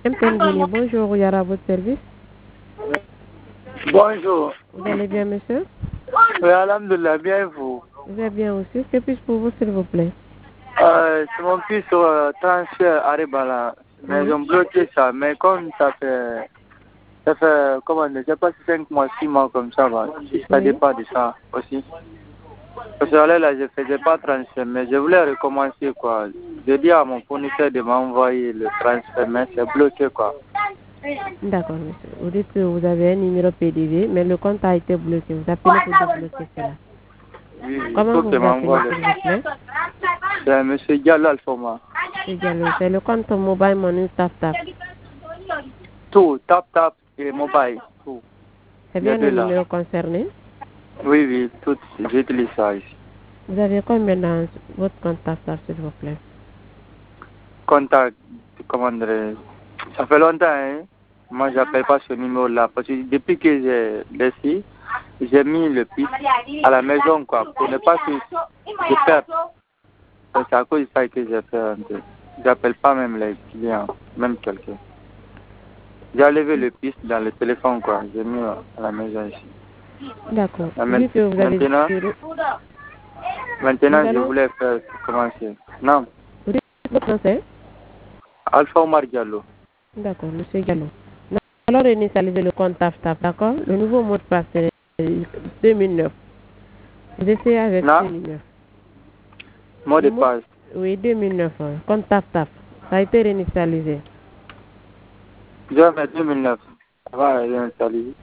MTN Guinée, bonjour, Yara, à votre service. Bonjour. Vous allez bien, monsieur? Oui, alhamdoulilah, bien et vous? Vous allez bien aussi. Que puis-je pour vous, s'il vous plaît? C'est mon fils sur transfert Aribala. Mais ils ont bloqué ça. Mais comme ça fait, comment dire, je sais pas si 5 mois, 6 mois comme ça, va. Si ça dépend de ça aussi. Parce que là, je faisais pas transfert, mais je voulais recommencer, quoi. J'ai dit à mon fournisseur de m'envoyer le transfert, mais c'est bloqué, quoi. D'accord, monsieur. Vous dites que vous avez un numéro PDV, mais le compte a été bloqué. Vous appelez pour débloquer cela. Oui, il Comment faut vous que vous appelez, m'envoie s'il vous plaît? C'est monsieur Diallo Alfoma. C'est Diallo. C'est le compte Mobile Money Tap Tap. Tout, tap et mobile, tout. C'est bien le numéro concerné? Oui, oui, tout, j'utilise ça ici. Vous avez combien dans votre compte Tap Tap, s'il vous plaît? Contact, comment dire, ça fait longtemps, hein. Moi, j'appelle pas ce numéro-là, parce que depuis que j'ai laissé, j'ai mis le piste à la maison, quoi, pour ne pas que je perde. C'est à cause de ça que j'ai fait un peu. J'appelle pas même les clients, même quelqu'un. J'ai enlevé le piste dans le téléphone, quoi. J'ai mis à la maison ici. D'accord. Vu que vous avez Maintenant, je voulais faire commencer. Non. Vous dites votre nom, c'est? Alpha Omar Diallo. D'accord, monsieur Diallo. Alors, réinitialiser le compte TAF-TAF, d'accord? Le nouveau mot de passe, c'est 2009. Vous essayez avec 2009. Mot de passe? Oui, 2009. Compte TAF-TAF. Ça a été réinitialisé. Je vais mettre 2009. Ça va réinitialiser.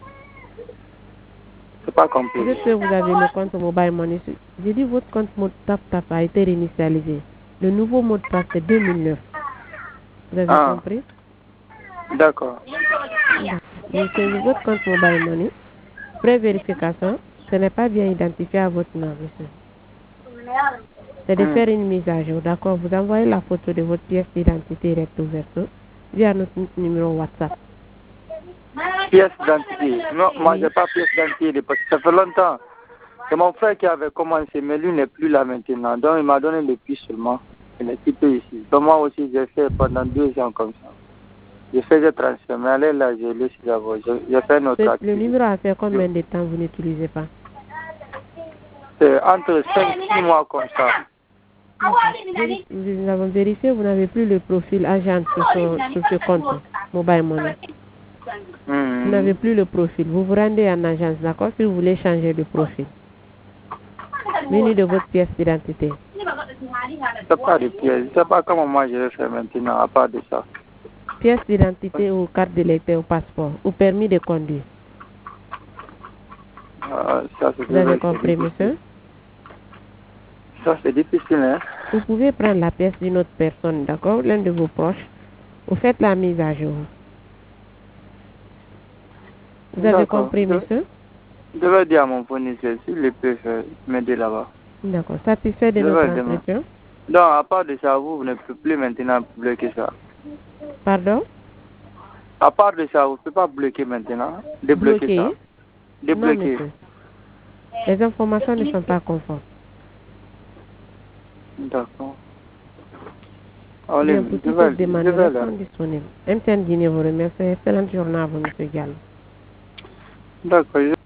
C'est pas compris. Peut-être que vous avez le compte Mobile Money. J'ai dit votre compte mot TAF-TAF a été réinitialisé. Le nouveau mot de passe, c'est 2009. Vous avez compris? D'accord. Monsieur, votre compte Mobile Money, pré-vérification, ce n'est pas bien identifié à votre nom, monsieur. C'est de faire une mise à jour, d'accord? Vous envoyez la photo de votre pièce d'identité recto verso via notre numéro WhatsApp. Pièce d'identité? Non, moi, j'ai pas pièce d'identité parce que ça fait longtemps. C'est mon frère qui avait commencé, mais lui n'est plus là maintenant. Donc, il m'a donné le puce seulement. Il est quitté ici. Donc, moi aussi, j'ai fait pendant 2 ans comme ça. Je faisais transfert, mais allez là, je laisse d'abord. J'ai fait notre activité. Le numéro a fait combien de temps vous n'utilisez pas? C'est entre 5-6 mois comme ça. Nous avons vérifié, vous n'avez plus le profil agent sur ce compte Mobile Money. Vous n'avez plus le profil. Vous vous rendez en agence, d'accord? Si vous voulez changer de profil. Menu de votre pièce d'identité. C'est pas de pièce. Je sais pas comment moi je vais faire maintenant, à part de ça. Pièce d'identité ou carte d'électeur ou passeport ou permis de conduire. Vous avez compris, monsieur? Ça, c'est difficile, hein? Vous pouvez prendre la pièce d'une autre personne, d'accord? L'un de vos proches. Vous faites la mise à jour. Vous avez compris, monsieur? Je vais dire à mon fournisseur s'il peut m'aider là-bas. D'accord. Satisfait de notre entretien? Donc, à part de ça, vous ne pouvez plus maintenant bloquer ça. Pardon? À part de ça, vous ne pouvez pas bloquer maintenant. Débloquer ça. Débloquer. Non, les informations ne sont pas conformes. D'accord. Bien, pour toutes les demandes, elles sont disponibles. MTN Guinée vous remercie. Excellente journée à vous, monsieur Diallo. D'accord.